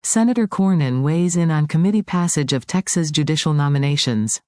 Senator Cornyn weighs in on committee passage of Texas judicial nominations.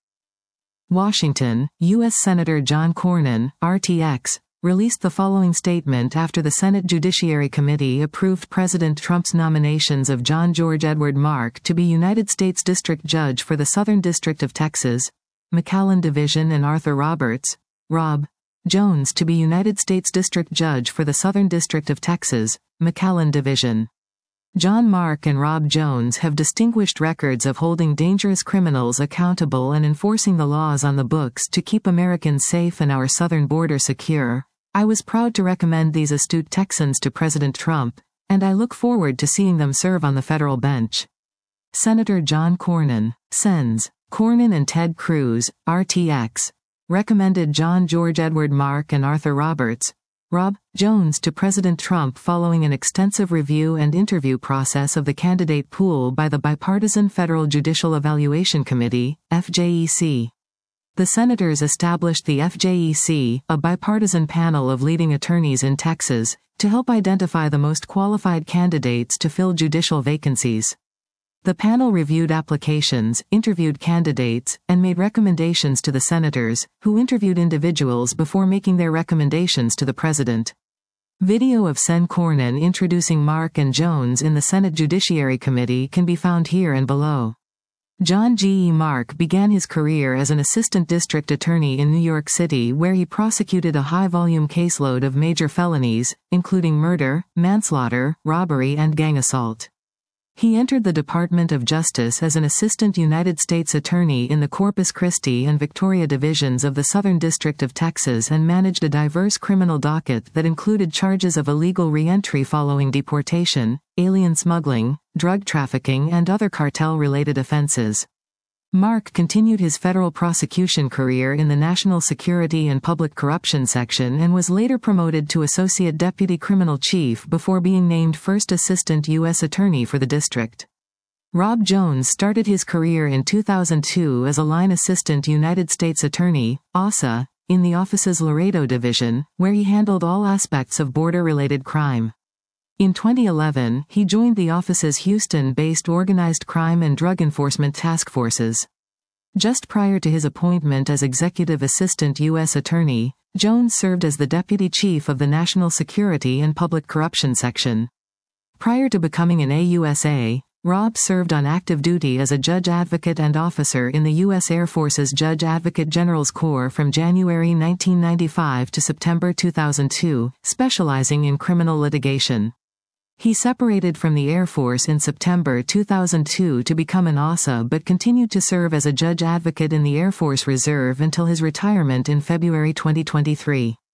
Washington, U.S. Senator John Cornyn, RTX, released the following statement after the Senate Judiciary Committee approved President Trump's nominations of John George Edward Mark to be United States District Judge for the Southern District of Texas, McAllen Division, and Arthur Roberts, Rob Jones to be United States District Judge for the Southern District of Texas, McAllen Division. John Mark and Rob Jones have distinguished records of holding dangerous criminals accountable and enforcing the laws on the books to keep Americans safe and our southern border secure. I was proud to recommend these astute Texans to President Trump, and I look forward to seeing them serve on the federal bench. Senator John Cornyn, Sens. Cornyn and Ted Cruz, RTX, recommended John George Edward Mark and Arthur Roberts, Rob Jones to President Trump following an extensive review and interview process of the candidate pool by the Bipartisan Federal Judicial Evaluation Committee, FJEC. The senators established the FJEC, a bipartisan panel of leading attorneys in Texas, to help identify the most qualified candidates to fill judicial vacancies. The panel reviewed applications, interviewed candidates, and made recommendations to the senators, who interviewed individuals before making their recommendations to the president. Video of Sen. Cornyn introducing Mark and Jones in the Senate Judiciary Committee can be found here and below. John G. Mark began his career as an assistant district attorney in New York City, where he prosecuted a high-volume caseload of major felonies, including murder, manslaughter, robbery, and gang assault. He entered the Department of Justice as an assistant United States attorney in the Corpus Christi and Victoria divisions of the Southern District of Texas and managed a diverse criminal docket that included charges of illegal re-entry following deportation, alien smuggling, drug trafficking, and other cartel-related offenses. Mark continued his federal prosecution career in the National Security and Public Corruption Section and was later promoted to Associate Deputy Criminal Chief before being named First Assistant U.S. Attorney for the district. Rob Jones started his career in 2002 as a line assistant United States Attorney, ASA, in the office's Laredo division, where he handled all aspects of border-related crime. In 2011, he joined the office's Houston-based Organized Crime and Drug Enforcement Task Forces. Just prior to his appointment as Executive Assistant U.S. Attorney, Jones served as the Deputy Chief of the National Security and Public Corruption Section. Prior to becoming an AUSA, Rob served on active duty as a judge advocate and officer in the U.S. Air Force's Judge Advocate General's Corps from January 1995 to September 2002, specializing in criminal litigation. He separated from the Air Force in September 2002 to become an ASA but continued to serve as a judge advocate in the Air Force Reserve until his retirement in February 2023.